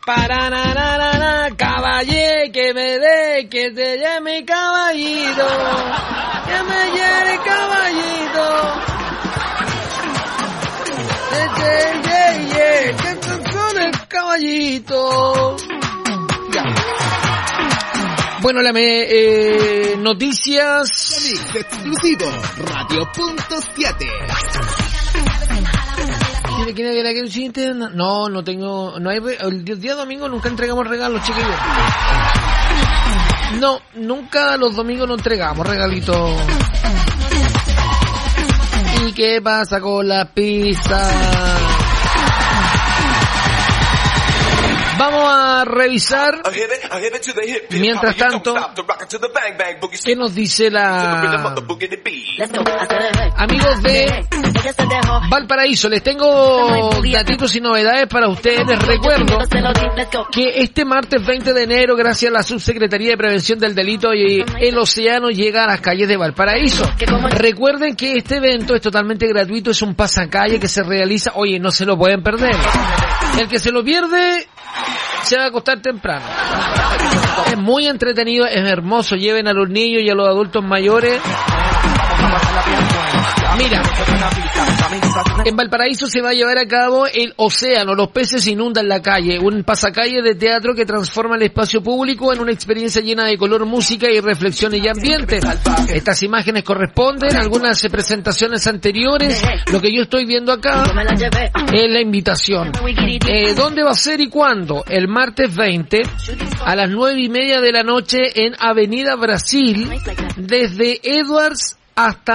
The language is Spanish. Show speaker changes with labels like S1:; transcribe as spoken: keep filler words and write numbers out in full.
S1: Para na na na na, caballé, que me dé, que te llame caballito, que me llame caballito. Yeah, yeah, yeah, que te son el caballito. Ya. Bueno, la me, eh, noticias.
S2: Exclusivo, Radio Punto siete.
S1: ¿Quién quiere ver aquí el siguiente? No, no tengo, no hay, el día domingo nunca entregamos regalos, chiquillos. No, nunca los domingos no entregamos regalitos. ¿Y qué pasa con la pizza? Vamos a revisar, mientras tanto, ¿qué nos dice la... Amigos de Valparaíso? Les tengo datitos y novedades para ustedes. Les recuerdo que este martes veinte de enero, gracias a la Subsecretaría de Prevención del Delito y el Océano, llega a las calles de Valparaíso. Recuerden que este evento es totalmente gratuito, es un pasacalle que se realiza, oye, no se lo pueden perder. El que se lo pierde se va a acostar temprano. Es muy entretenido, es hermoso. Lleven a los niños y a los adultos mayores. Mira, en Valparaíso se va a llevar a cabo el Océano, los peces inundan la calle, un pasacalle de teatro que transforma el espacio público en una experiencia llena de color, música y reflexiones y ambiente. Estas imágenes corresponden a algunas presentaciones anteriores. Lo que yo estoy viendo acá es la invitación. Eh, ¿Dónde va a ser y cuándo? El martes veinte a las nueve y media de la noche en Avenida Brasil, desde Edwards hasta